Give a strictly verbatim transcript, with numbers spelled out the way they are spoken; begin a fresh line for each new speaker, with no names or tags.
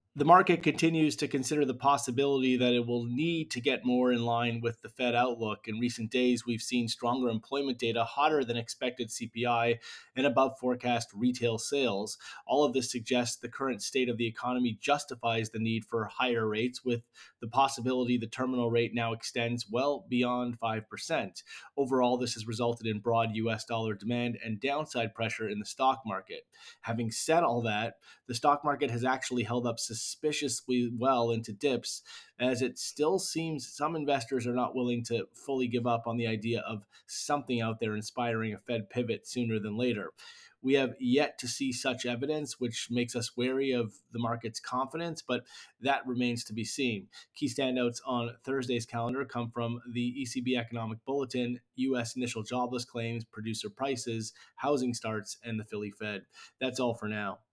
The market continues to consider the possibility that it will need to get more in line with the Fed outlook. In recent days, we've seen stronger employment data, hotter than expected C P I, and above forecast retail sales. All of this suggests the current state of the economy justifies the need for higher rates, with the possibility the terminal rate now extends well beyond five percent. Overall, this has resulted in broad U S dollar demand and downside pressure in the stock market. Having said all that, the stock market has actually held up suspiciously well into dips, as it still seems some investors are not willing to fully give up on the idea of something out there inspiring a Fed pivot sooner than later. We have yet to see such evidence, which makes us wary of the market's confidence, but that remains to be seen. Key standouts on Thursday's calendar come from the E C B Economic Bulletin, U S initial jobless claims, producer prices, housing starts, and the Philly Fed. That's all for now.